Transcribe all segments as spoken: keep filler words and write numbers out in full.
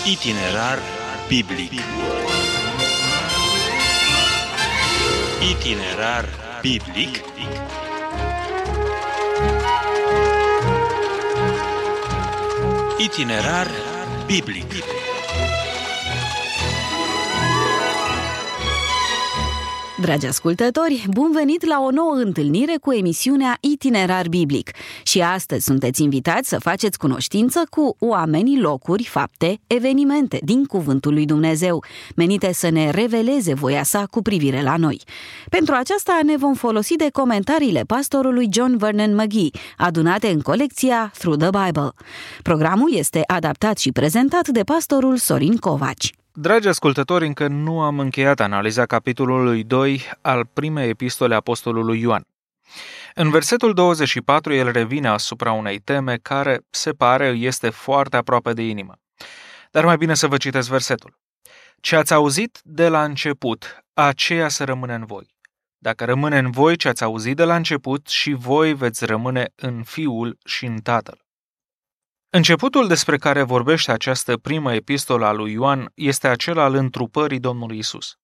Itinerar biblic. Itinerar biblic. Itinerar biblic. Dragi ascultători, bun venit la o nouă întâlnire cu emisiunea Itinerar Biblic. Și astăzi sunteți invitați să faceți cunoștință cu oamenii, locuri, fapte, evenimente din Cuvântul lui Dumnezeu, menite să ne reveleze voia sa cu privire la noi. Pentru aceasta ne vom folosi de comentariile pastorului John Vernon McGee, adunate în colecția Through the Bible. Programul este adaptat și prezentat de pastorul Sorin Covaci. Dragi ascultători, încă nu am încheiat analiza capitolului doi al primei epistole apostolului Ioan. În versetul douăzeci și patru, el revine asupra unei teme care, se pare, este foarte aproape de inimă. Dar mai bine să vă citesc versetul. Ce ați auzit de la început, aceea să rămână în voi. Dacă rămâne în voi ce ați auzit de la început, și voi veți rămâne în Fiul și în Tatăl. Începutul despre care vorbește această primă epistolă a lui Ioan este acela al întrupării Domnului Isus.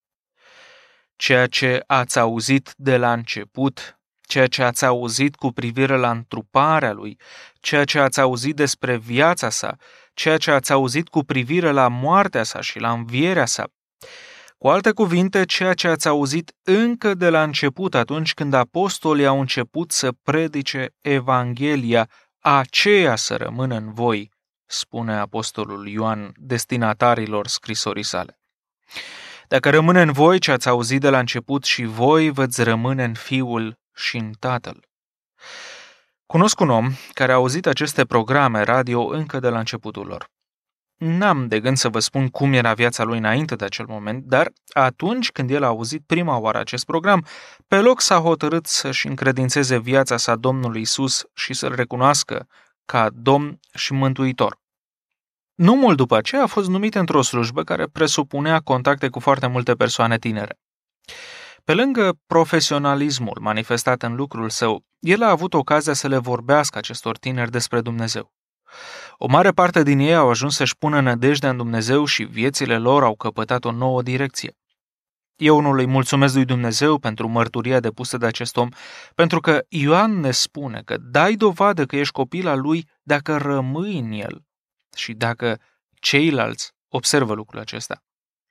Ceea ce ați auzit de la început, ceea ce ați auzit cu privire la întruparea lui, ceea ce ați auzit despre viața sa, ceea ce ați auzit cu privire la moartea sa și la învierea sa, cu alte cuvinte, ceea ce ați auzit încă de la început, atunci când apostolii au început să predice Evanghelia, aceea să rămână în voi, spune apostolul Ioan destinatarilor scrisorii sale. Dacă rămâne în voi ce ați auzit de la început, și voi veți rămâne în Fiul și în Tatăl. Cunosc un om care a auzit aceste programe radio încă de la începutul lor. N-am de gând să vă spun cum era viața lui înainte de acel moment, dar atunci când el a auzit prima oară acest program, pe loc s-a hotărât să-și încredințeze viața sa Domnului Isus și să-L recunoască ca Domn și Mântuitor. Nu mult după aceea a fost numit într-o slujbă care presupunea contacte cu foarte multe persoane tinere. Pe lângă profesionalismul manifestat în lucrul său, el a avut ocazia să le vorbească acestor tineri despre Dumnezeu. O mare parte din ei au ajuns să-și pună nădejdea în Dumnezeu și viețile lor au căpătat o nouă direcție. Eu unul îi mulțumesc lui Dumnezeu pentru mărturia depusă de acest om, pentru că Ioan ne spune că dai dovadă că ești copil al lui dacă rămâi în el și dacă ceilalți observă lucrul acesta.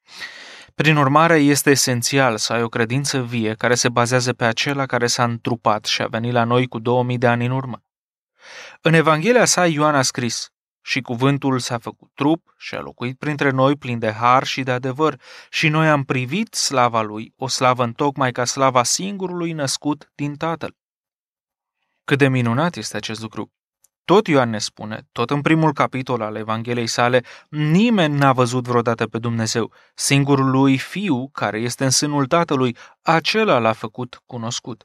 Prin urmare, este esențial să ai o credință vie care se bazează pe acela care s-a întrupat și a venit la noi cu două mii de ani în urmă. În Evanghelia sa, Ioan a scris: și cuvântul s-a făcut trup și a locuit printre noi plin de har și de adevăr, și noi am privit slava lui, o slavă întocmai ca slava singurului născut din Tatăl. Cât de minunat este acest lucru! Tot Ioan ne spune, tot în primul capitol al Evangheliei sale, nimeni n-a văzut vreodată pe Dumnezeu. Singurul lui Fiu, care este în sânul Tatălui, acela l-a făcut cunoscut.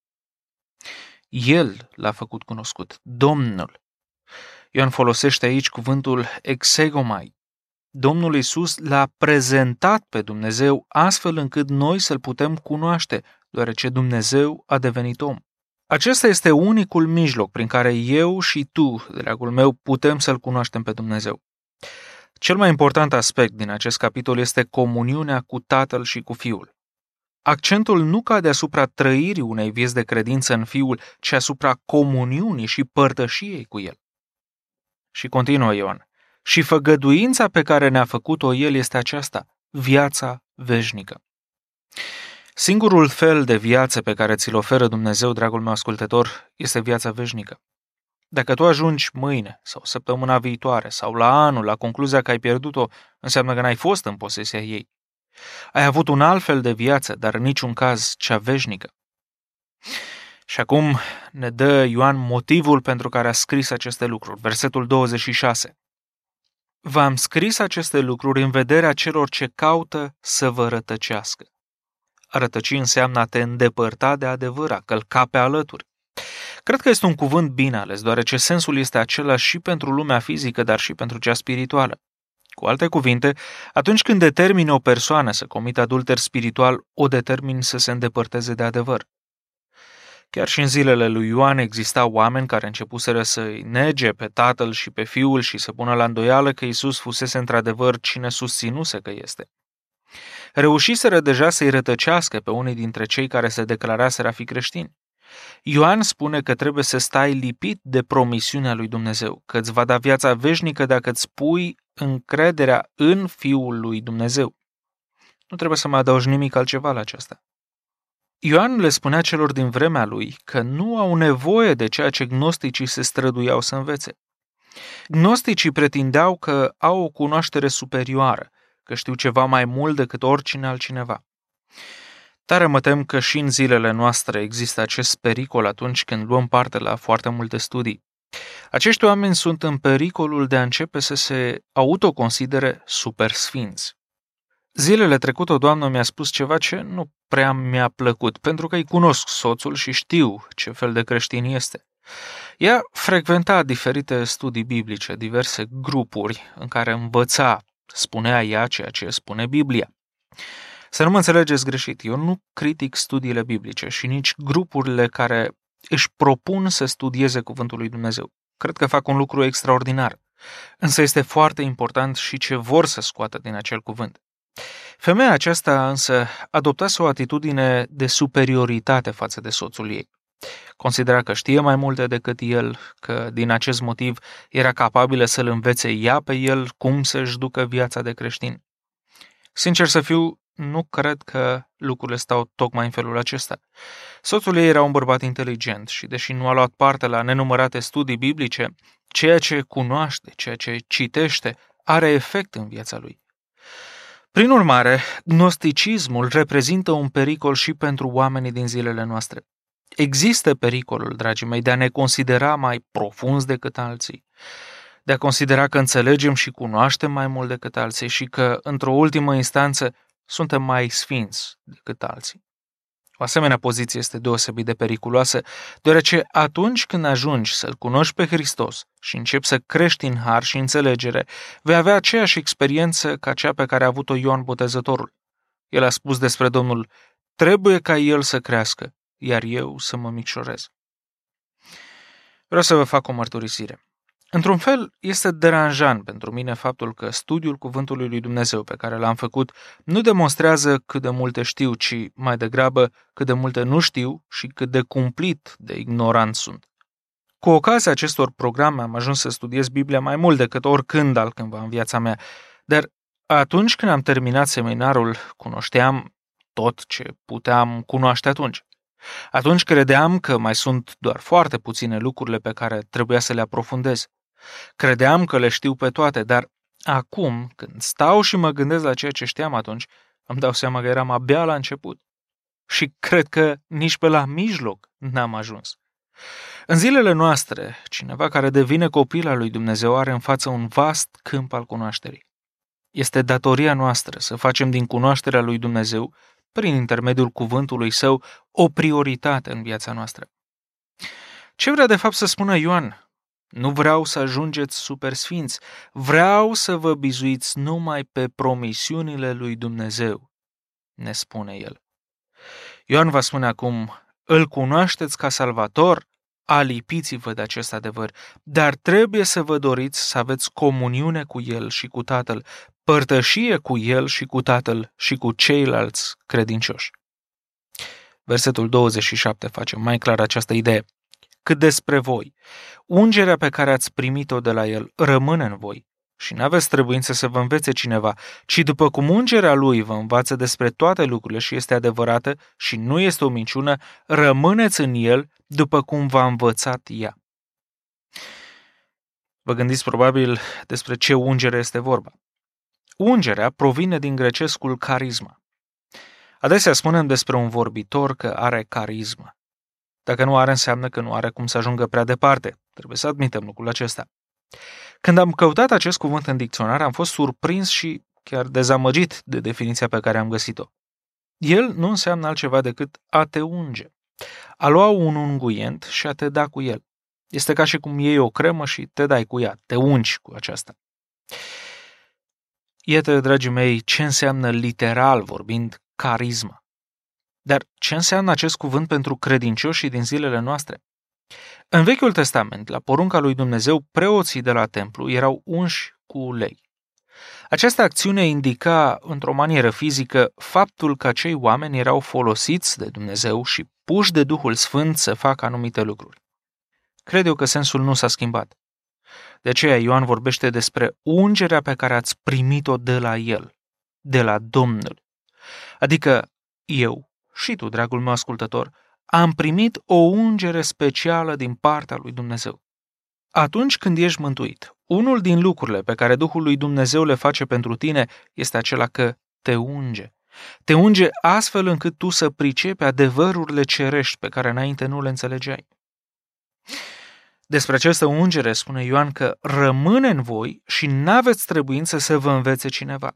El l-a făcut cunoscut, Domnul. Ioan folosește aici cuvântul exegomai. Domnul Iisus l-a prezentat pe Dumnezeu astfel încât noi să-L putem cunoaște, deoarece Dumnezeu a devenit om. Acesta este unicul mijloc prin care eu și tu, dragul meu, putem să-L cunoaștem pe Dumnezeu. Cel mai important aspect din acest capitol este comuniunea cu Tatăl și cu Fiul. Accentul nu cade asupra trăirii unei vieți de credință în Fiul, ci asupra comuniunii și părtășiei cu El. Și continuă Ioan: și făgăduința pe care ne-a făcut-o El este aceasta, viața veșnică. Singurul fel de viață pe care ți-l oferă Dumnezeu, dragul meu ascultător, este viața veșnică. Dacă tu ajungi mâine sau săptămâna viitoare sau la anul la concluzia că ai pierdut-o, înseamnă că n-ai fost în posesia ei. Ai avut un alt fel de viață, dar în niciun caz cea veșnică. Și acum ne dă Ioan motivul pentru care a scris aceste lucruri. Versetul douăzeci și șase. V-am scris aceste lucruri în vederea celor ce caută să vă rătăcească. A rătăci înseamnă a te îndepărta de adevăr, a călca pe alături. Cred că este un cuvânt bine ales, deoarece sensul este același și pentru lumea fizică, dar și pentru cea spirituală. Cu alte cuvinte, atunci când determini o persoană să comită adulter spiritual, o determini să se îndepărteze de adevăr. Chiar și în zilele lui Ioan existau oameni care începuseră să-i nege pe tatăl și pe fiul și să pună la îndoială că Iisus fusese într-adevăr cine susținuse că este. Reușiseră deja să-i rătăcească pe unii dintre cei care se declaraseră a fi creștini. Ioan spune că trebuie să stai lipit de promisiunea lui Dumnezeu, că îți va da viața veșnică dacă îți pui încrederea în Fiul lui Dumnezeu. Nu trebuie să mai adaugi nimic altceva la aceasta. Ioan le spunea celor din vremea lui că nu au nevoie de ceea ce gnosticii se străduiau să învețe. Gnosticii pretindeau că au o cunoaștere superioară, că știu ceva mai mult decât oricine altcineva. Tare mă tem că și în zilele noastre există acest pericol atunci când luăm parte la foarte multe studii. Acești oameni sunt în pericolul de a începe să se autoconsidere supersfinți. Zilele trecute o doamnă mi-a spus ceva ce nu prea mi-a plăcut, pentru că îi cunosc soțul și știu ce fel de creștin este. Ea frecventa diferite studii biblice, diverse grupuri în care învăța, spunea ea ceea ce spune Biblia. Să nu mă înțelegeți greșit, eu nu critic studiile biblice și nici grupurile care își propun să studieze cuvântul lui Dumnezeu. Cred că fac un lucru extraordinar, însă este foarte important și ce vor să scoată din acel cuvânt. Femeia aceasta însă adoptase o atitudine de superioritate față de soțul ei. Considera că știe mai multe decât el, că din acest motiv era capabilă să-l învețe ea pe el cum să-și ducă viața de creștin. Sincer să fiu, nu cred că lucrurile stau tocmai în felul acesta. Soțul ei era un bărbat inteligent și, deși nu a luat parte la nenumărate studii biblice, ceea ce cunoaște, ceea ce citește, are efect în viața lui. Prin urmare, gnosticismul reprezintă un pericol și pentru oamenii din zilele noastre. Există pericolul, dragii mei, de a ne considera mai profunzi decât alții, de a considera că înțelegem și cunoaștem mai mult decât alții și că, într-o ultimă instanță, suntem mai sfinți decât alții. O asemenea poziție este deosebit de periculoasă, deoarece atunci când ajungi să-L cunoști pe Hristos și începi să crești în har și înțelegere, vei avea aceeași experiență ca cea pe care a avut-o Ioan Botezătorul. El a spus despre Domnul: trebuie ca El să crească, iar eu să mă micșorez. Vreau să vă fac o mărturisire. Într-un fel, este deranjant pentru mine faptul că studiul cuvântului lui Dumnezeu pe care l-am făcut nu demonstrează cât de multe știu, ci mai degrabă cât de multe nu știu și cât de cumplit de ignorant sunt. Cu ocazia acestor programe am ajuns să studiez Biblia mai mult decât oricând altcândva în viața mea, dar atunci când am terminat seminarul, cunoșteam tot ce puteam cunoaște atunci. Atunci credeam că mai sunt doar foarte puține lucrurile pe care trebuia să le aprofundez. Credeam că le știu pe toate, dar acum, când stau și mă gândesc la ceea ce știam atunci, îmi dau seama că eram abia la început. Și cred că nici pe la mijloc n-am ajuns. În zilele noastre, cineva care devine copil al lui Dumnezeu are în față un vast câmp al cunoașterii. Este datoria noastră să facem din cunoașterea lui Dumnezeu, prin intermediul cuvântului Său, o prioritate în viața noastră. Ce vrea de fapt să spună Ioan? Nu vreau să ajungeți supersfinți, vreau să vă bizuiți numai pe promisiunile lui Dumnezeu, ne spune el. Ioan va spune acum: îl cunoașteți ca Salvator, alipiți-vă de acest adevăr, dar trebuie să vă doriți să aveți comuniune cu El și cu Tatăl, părtășie cu El și cu Tatăl și cu ceilalți credincioși. Versetul douăzeci și șapte face mai clar această idee. Cât despre voi, ungerea pe care ați primit-o de la El rămâne în voi și n-aveți trebuință să vă învețe cineva, ci după cum ungerea Lui vă învață despre toate lucrurile și este adevărată și nu este o minciună, rămâneți în El după cum v-a învățat ea. Vă gândiți probabil despre ce ungere este vorba. Ungerea provine din grecescul carisma. Adesea spunem despre un vorbitor că are carismă. Dacă nu are, înseamnă că nu are cum să ajungă prea departe. Trebuie să admitem lucrul acesta. Când am căutat acest cuvânt în dicționar, am fost surprins și chiar dezamăgit de definiția pe care am găsit-o. El nu înseamnă altceva decât a te unge. A lua un unguient și a te da cu el. Este ca și cum iei o cremă și te dai cu ea, te ungi cu aceasta. Iată, dragii mei, ce înseamnă literal vorbind carisma. Dar ce înseamnă acest cuvânt pentru credincioșii din zilele noastre? În Vechiul Testament, la porunca lui Dumnezeu, preoții de la templu erau unși cu ulei. Această acțiune indica, într-o manieră fizică, faptul că acei oameni erau folosiți de Dumnezeu și puși de Duhul Sfânt să facă anumite lucruri. Cred eu că sensul nu s-a schimbat. De aceea Ioan vorbește despre ungerea pe care ați primit-o de la El, de la Domnul. Adică eu și tu, dragul meu ascultător, am primit o ungere specială din partea lui Dumnezeu. Atunci când ești mântuit, unul din lucrurile pe care Duhul lui Dumnezeu le face pentru tine este acela că te unge. Te unge astfel încât tu să pricepi adevărurile cerești pe care înainte nu le înțelegeai. Despre această ungere spune Ioan că rămâne în voi și n-aveți trebuință să vă învețe cineva.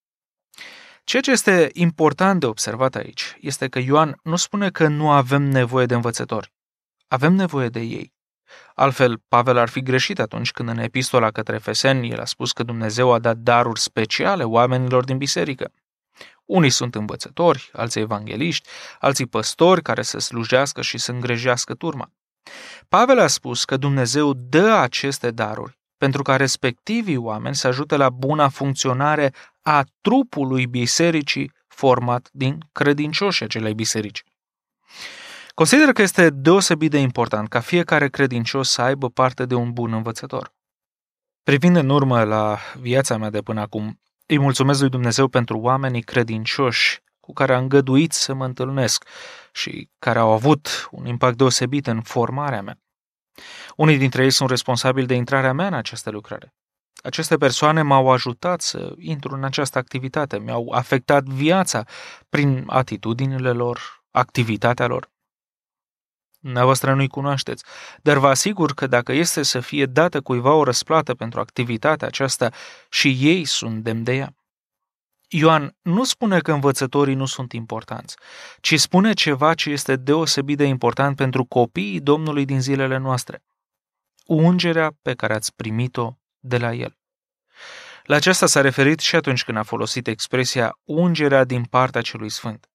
Ceea ce este important de observat aici este că Ioan nu spune că nu avem nevoie de învățători. Avem nevoie de ei. Altfel, Pavel ar fi greșit atunci când în epistola către Efeseni el a spus că Dumnezeu a dat daruri speciale oamenilor din biserică. Unii sunt învățători, alții evangeliști, alții păstori care să slujească și să îngrijească turma. Pavel a spus că Dumnezeu dă aceste daruri pentru ca respectivii oameni să ajute la buna funcționare a trupului bisericii format din credincioși acelei biserici. Consider că este deosebit de important ca fiecare credincios să aibă parte de un bun învățător. Privind în urmă la viața mea de până acum, îi mulțumesc lui Dumnezeu pentru oamenii credincioși cu care am îngăduit să mă întâlnesc și care au avut un impact deosebit în formarea mea. Unii dintre ei sunt responsabili de intrarea mea în această lucrare. Aceste persoane m-au ajutat să intru în această activitate, mi-au afectat viața prin atitudinile lor, activitatea lor. Dumneavoastră nu-i cunoașteți, dar vă asigur că dacă este să fie dată cuiva o răsplată pentru activitatea aceasta, și ei sunt demni de ea. Ioan nu spune că învățătorii nu sunt importanți, ci spune ceva ce este deosebit de important pentru copiii Domnului din zilele noastre. Ungerea pe care ați primit-o de la El. La aceasta s-a referit și atunci când a folosit expresia ungerea din partea Celui Sfânt.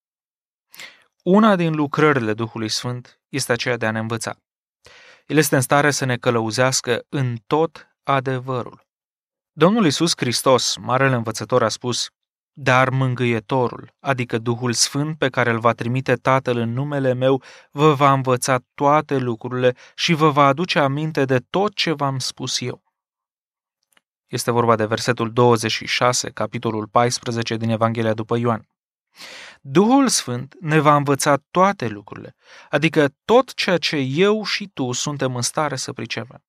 Una din lucrările Duhului Sfânt este aceea de a ne învăța. El este în stare să ne călăuzească în tot adevărul. Domnul Iisus Hristos, Marele Învățător, a spus: dar mângâietorul, adică Duhul Sfânt pe care îl va trimite Tatăl în numele meu, vă va învăța toate lucrurile și vă va aduce aminte de tot ce v-am spus eu. Este vorba de versetul douăzeci și șase, capitolul paisprezece din Evanghelia după Ioan. Duhul Sfânt ne va învăța toate lucrurile, adică tot ceea ce eu și tu suntem în stare să pricepem.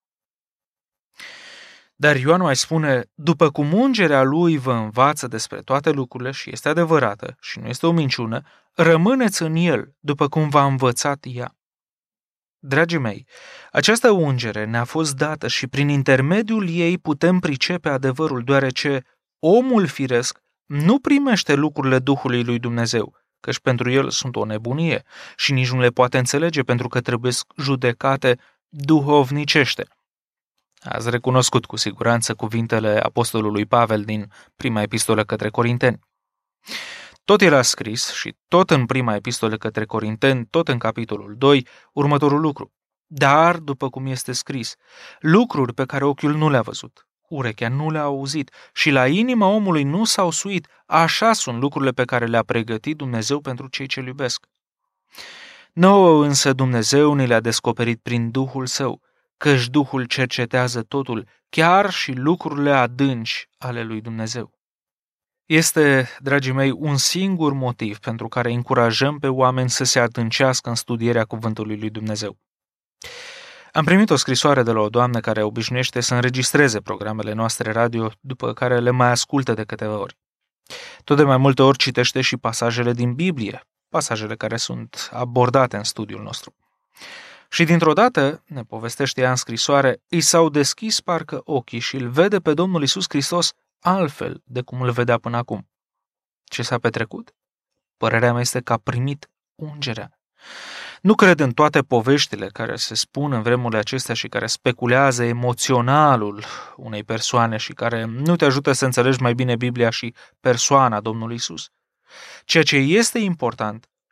Dar Ioan mai spune: după cum ungerea lui vă învață despre toate lucrurile și este adevărată și nu este o minciună, rămâneți în el, după cum v-a învățat ea. Dragii mei, această ungere ne-a fost dată și prin intermediul ei putem pricepe adevărul, deoarece omul firesc nu primește lucrurile Duhului lui Dumnezeu, căci pentru el sunt o nebunie și nici nu le poate înțelege pentru că trebuie judecate duhovnicește. Ați recunoscut cu siguranță cuvintele apostolului Pavel din prima epistolă către Corinteni. Tot era scris și tot în prima epistolă către Corinteni, tot în capitolul doi, următorul lucru. Dar, după cum este scris, lucruri pe care ochiul nu le-a văzut, urechea nu le-a auzit și la inima omului nu s-au suit, așa sunt lucrurile pe care le-a pregătit Dumnezeu pentru cei ce-L iubesc. Nouă însă Dumnezeu ne le-a descoperit prin Duhul Său, căci Duhul cercetează totul, chiar și lucrurile adânci ale lui Dumnezeu. Este, dragii mei, un singur motiv pentru care încurajăm pe oameni să se adâncească în studierea cuvântului lui Dumnezeu. Am primit o scrisoare de la o doamnă care obișnuiește să înregistreze programele noastre radio, după care le mai ascultă de câteva ori. Tot de mai multe ori citește și pasajele din Biblie, pasajele care sunt abordate în studiul nostru. Și dintr-o dată, ne povestește ea în scrisoare, îi s-au deschis parcă ochii și îl vede pe Domnul Iisus Hristos altfel de cum îl vedea până acum. Ce s-a petrecut? Părerea mea este că a primit ungerea. Nu cred în toate poveștile care se spun în vremurile acestea și care speculează emoționalul unei persoane și care nu te ajută să înțelegi mai bine Biblia și persoana Domnului Iisus. Ceea ce este important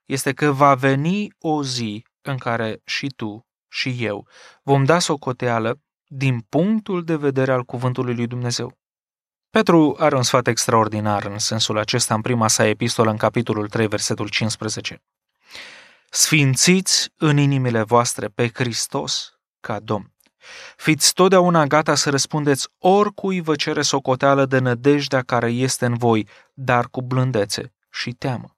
este că va veni o zi în care și tu și eu vom da socoteală din punctul de vedere al cuvântului lui Dumnezeu. Petru are un sfat extraordinar în sensul acesta în prima sa epistolă, în capitolul trei, versetul cincisprezece. Sfințiți în inimile voastre pe Hristos ca Domn. Fiți totdeauna gata să răspundeți oricui vă cere socoteală de nădejdea care este în voi, dar cu blândețe și teamă.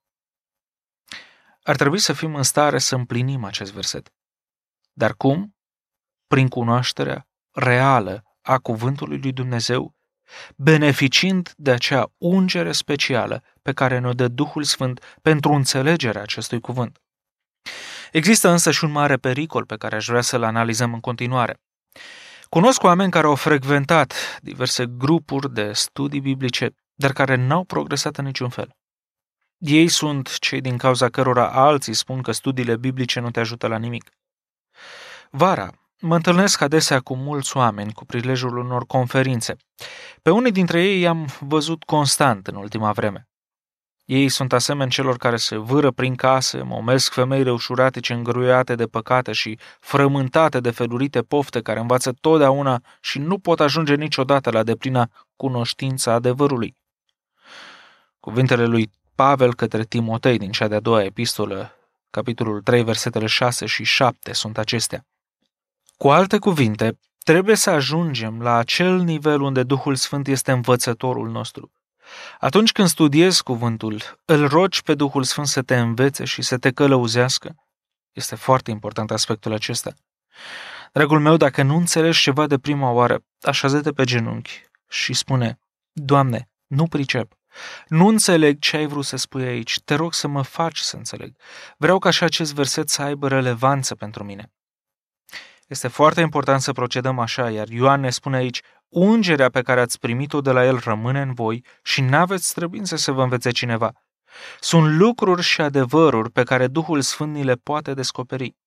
Ar trebui să fim în stare să împlinim acest verset. Dar cum? Prin cunoașterea reală a cuvântului lui Dumnezeu, beneficiind de acea ungere specială pe care ne-o dă Duhul Sfânt pentru înțelegerea acestui cuvânt. Există însă și un mare pericol pe care aș vrea să-l analizăm în continuare. Cunosc oameni care au frecventat diverse grupuri de studii biblice, dar care n-au progresat în niciun fel. Ei sunt cei din cauza cărora alții spun că studiile biblice nu te ajută la nimic. Vara mă întâlnesc adesea cu mulți oameni cu prilejul unor conferințe. Pe unii dintre ei i-am văzut constant în ultima vreme. Ei sunt asemeni celor care se vâră prin case, momesc femeile ușuratice îngruiate de păcate și frământate de felurite pofte care învață totdeauna și nu pot ajunge niciodată la deplina cunoștința adevărului. Cuvintele lui Pavel către Timotei din cea de-a doua epistolă, capitolul trei, versetele șase și șapte sunt acestea. Cu alte cuvinte, trebuie să ajungem la acel nivel unde Duhul Sfânt este învățătorul nostru. Atunci când studiezi cuvântul, îl rogi pe Duhul Sfânt să te învețe și să te călăuzească. Este foarte important aspectul acesta. Dragul meu, dacă nu înțelegi ceva de prima oară, așează-te pe genunchi și spune: Doamne, nu pricep. Nu înțeleg ce ai vrut să spui aici. Te rog să mă faci să înțeleg. Vreau ca și acest verset să aibă relevanță pentru mine. Este foarte important să procedăm așa, iar Ioan ne spune aici: ungerea pe care ați primit-o de la el rămâne în voi și n-aveți trebuință să vă învețe cineva. Sunt lucruri și adevăruri pe care Duhul Sfânt ni le poate descoperi.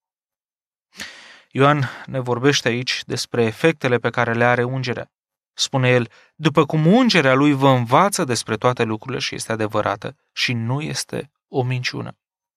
Ioan ne vorbește aici despre efectele pe care le are ungerea. Spune el: după cum ungerea lui vă învață despre toate lucrurile și este adevărată și nu este o minciună.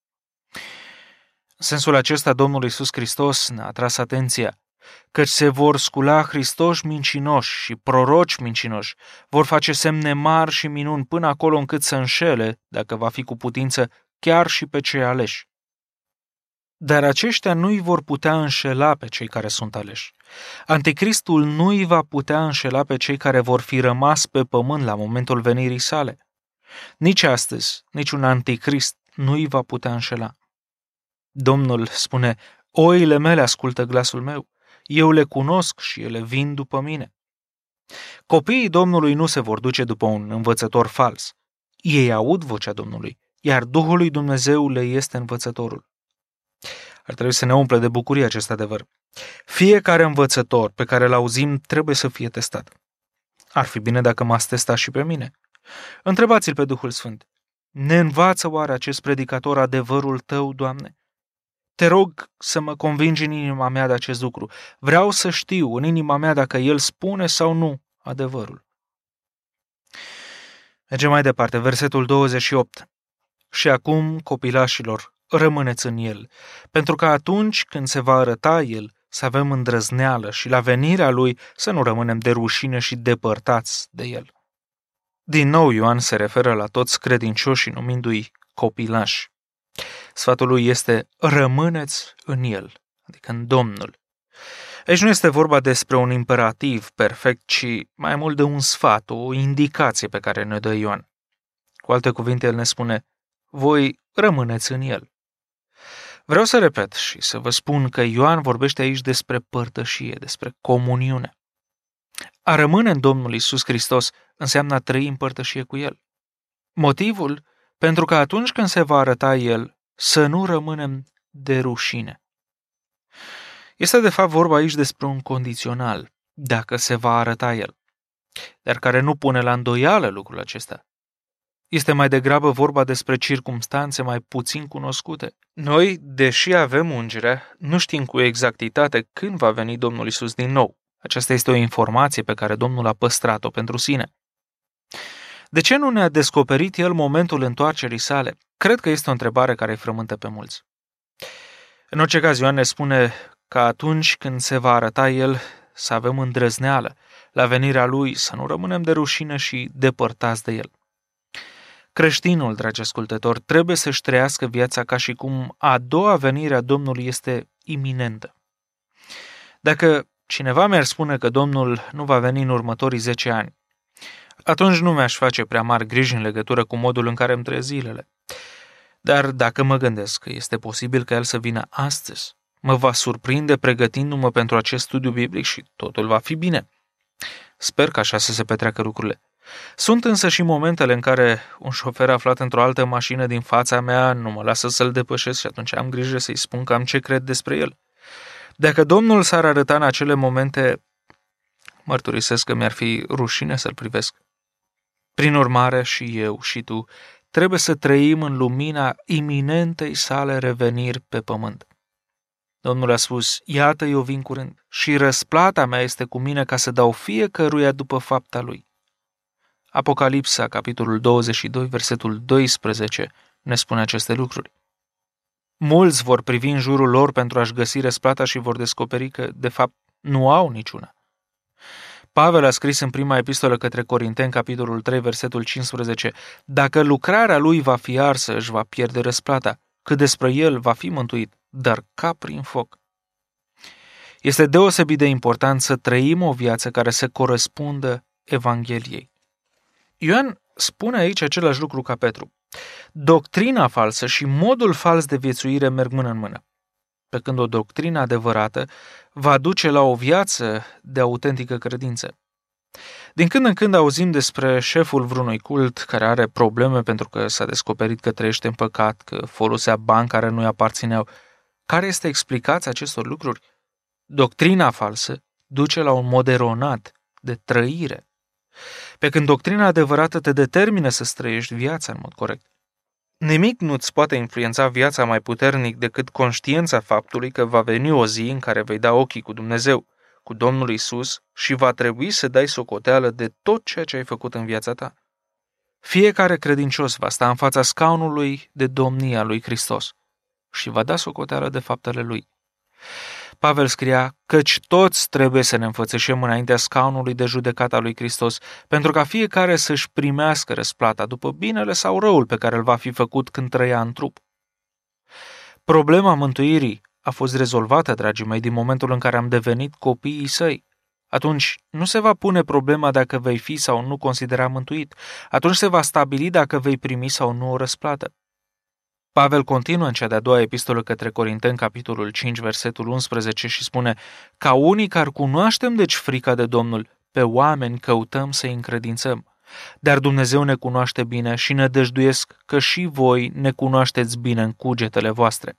În sensul acesta, Domnul Iisus Hristos ne-a atras atenția, căci se vor scula Hristoși mincinoși și proroci mincinoși, vor face semne mari și minuni până acolo încât să înșele, dacă va fi cu putință, chiar și pe cei aleși. Dar aceștia nu îi vor putea înșela pe cei care sunt aleși. Anticristul nu îi va putea înșela pe cei care vor fi rămas pe pământ la momentul venirii sale. Nici astăzi, niciun anticrist nu îi va putea înșela. Domnul spune: oile mele ascultă glasul meu, eu le cunosc și ele vin după mine. Copiii Domnului nu se vor duce după un învățător fals. Ei aud vocea Domnului, iar Duhul lui Dumnezeu le este învățătorul. Ar trebui să ne umple de bucurie acest adevăr. Fiecare învățător pe care îl auzim trebuie să fie testat. Ar fi bine dacă m-ați testat și pe mine. Întrebați-l pe Duhul Sfânt: ne învață oare acest predicator adevărul tău, Doamne? Te rog să mă convingi în inima mea de acest lucru. Vreau să știu în inima mea dacă el spune sau nu adevărul. Mergem mai departe, versetul douăzeci și opt. Și acum, copilașilor, rămâneți în el, pentru că atunci când se va arăta el, să avem îndrăzneală și la venirea lui să nu rămânem de rușine și depărtați de el. Din nou Ioan se referă la toți credincioșii numindu-i copilași. Sfatul lui este: rămâneți în el, adică în Domnul. Aici nu este vorba despre un imperativ perfect, ci mai mult de un sfat, o indicație pe care ne dă Ioan. Cu alte cuvinte, el ne spune: voi rămâneți în el. Vreau să repet și să vă spun că Ioan vorbește aici despre părtășie, despre comuniune. A rămâne în Domnul Iisus Hristos înseamnă a trăi în părtășie cu el. Motivul? Pentru că atunci când se va arăta el, să nu rămânem de rușine. Este de fapt vorba aici despre un condițional, dacă se va arăta el, dar care nu pune la îndoială lucrul acesta. Este mai degrabă vorba despre circumstanțe mai puțin cunoscute. Noi, deși avem ungerea, nu știm cu exactitate când va veni Domnul Iisus din nou. Aceasta este o informație pe care Domnul a păstrat-o pentru sine. De ce nu ne-a descoperit El momentul întoarcerii sale? Cred că este o întrebare care îi frământă pe mulți. În orice caz, Ioan ne spune că atunci când se va arăta El, să avem îndrăzneală la venirea Lui, să nu rămânem de rușine și depărtați de El. Creștinul, dragi ascultători, trebuie să-și trăiască viața ca și cum a doua venire a Domnului este iminentă. Dacă cineva mi-ar spune că Domnul nu va veni în următorii zece ani, atunci nu mi-aș face prea mari griji în legătură cu modul în care îmi trăiesc zilele. Dar dacă mă gândesc că este posibil ca El să vină astăzi, mă va surprinde pregătindu-mă pentru acest studiu biblic și totul va fi bine. Sper că așa să se petreacă lucrurile. Sunt însă și momentele în care un șofer aflat într-o altă mașină din fața mea nu mă lasă să-l depășesc și atunci am grijă să-i spun cam ce cred despre el. Dacă Domnul s-ar arăta în acele momente, mărturisesc că mi-ar fi rușine să-l privesc. Prin urmare, și eu și tu trebuie să trăim în lumina iminentei sale reveniri pe pământ. Domnul a spus, iată eu vin curând și răsplata mea este cu mine ca să dau fiecăruia după fapta lui. Apocalipsa, capitolul douăzeci și doi, versetul doisprezece, ne spune aceste lucruri. Mulți vor privi în jurul lor pentru a-și găsi răsplata și vor descoperi că, de fapt, nu au niciuna. Pavel a scris în prima epistolă către Corinteni, capitolul trei, versetul cincisprezece, dacă lucrarea lui va fi arsă, își va pierde răsplata, cât despre el va fi mântuit, dar ca prin foc. Este deosebit de important să trăim o viață care să corespundă Evangheliei. Ioan spune aici același lucru ca Petru. Doctrina falsă și modul fals de viețuire merg mână în mână, pe când o doctrină adevărată va duce la o viață de autentică credință. Din când în când auzim despre șeful vreunui cult care are probleme pentru că s-a descoperit că trăiește în păcat, că folosea bani care nu-i aparțineau. Care este explicația acestor lucruri? Doctrina falsă duce la un mod eronat de trăire, pe când doctrina adevărată te determină să trăiești viața în mod corect. Nimic nu-ți poate influența viața mai puternic decât conștiința faptului că va veni o zi în care vei da ochii cu Dumnezeu, cu Domnul Iisus și va trebui să dai socoteală de tot ceea ce ai făcut în viața ta. Fiecare credincios va sta în fața scaunului de domnia lui Hristos și va da socoteală de faptele lui. Pavel scria, căci toți trebuie să ne înfățișăm înaintea scaunului de judecată a lui Hristos, pentru ca fiecare să-și primească răsplata după binele sau răul pe care îl va fi făcut când trăia în trup. Problema mântuirii a fost rezolvată, dragii mei, din momentul în care am devenit copiii săi. Atunci nu se va pune problema dacă vei fi sau nu considera mântuit. Atunci se va stabili dacă vei primi sau nu o răsplată. Pavel continuă în cea de-a doua epistolă către Corinteni, capitolul cinci, versetul unsprezece și spune, ca unii care cunoaștem deci frica de Domnul, pe oameni căutăm să-i încredințăm. Dar Dumnezeu ne cunoaște bine și ne dăjduiesc că și voi ne cunoașteți bine în cugetele voastre.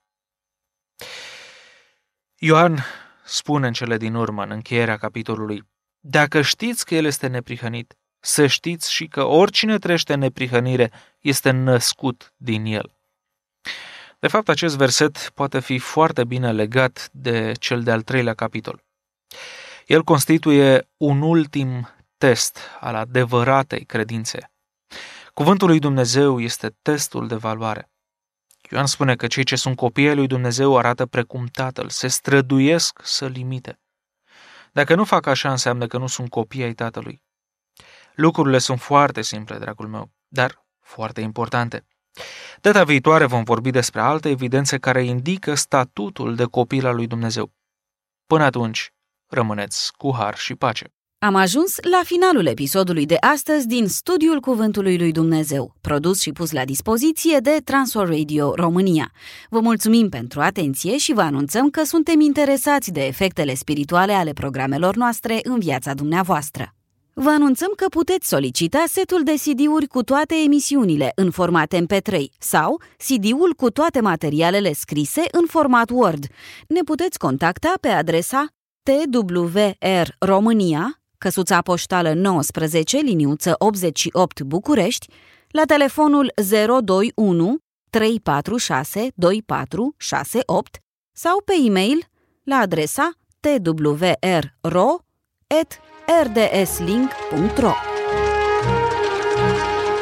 Ioan spune în cele din urmă, în încheierea capitolului, dacă știți că El este neprihănit, să știți și că oricine trăiește în neprihănire este născut din El. De fapt, acest verset poate fi foarte bine legat de cel de-al treilea capitol. El constituie un ultim test al adevăratei credințe. Cuvântul lui Dumnezeu este testul de valoare. Ioan spune că cei ce sunt copii ai lui Dumnezeu arată precum Tatăl, se străduiesc să-L imite. Dacă nu fac așa, înseamnă că nu sunt copii ai Tatălui. Lucrurile sunt foarte simple, dragul meu, dar foarte importante. Data viitoare vom vorbi despre alte evidențe care indică statutul de copil al lui Dumnezeu. Până atunci, rămâneți cu har și pace. Am ajuns la finalul episodului de astăzi din Studiul Cuvântului lui Dumnezeu, produs și pus la dispoziție de Transworld Radio România. Vă mulțumim pentru atenție și vă anunțăm că suntem interesați de efectele spirituale ale programelor noastre în viața dumneavoastră. Vă anunțăm că puteți solicita setul de C D-uri cu toate emisiunile în format M P trei sau C D-ul cu toate materialele scrise în format Word. Ne puteți contacta pe adresa T W R România, căsuța poștală nouăsprezece, liniuță optzeci și opt București, la telefonul zero doi unu trei patru șase doi patru șase opt sau pe e-mail la adresa t w r ro at r d s link punct r o.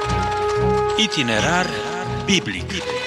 Itinerar biblic.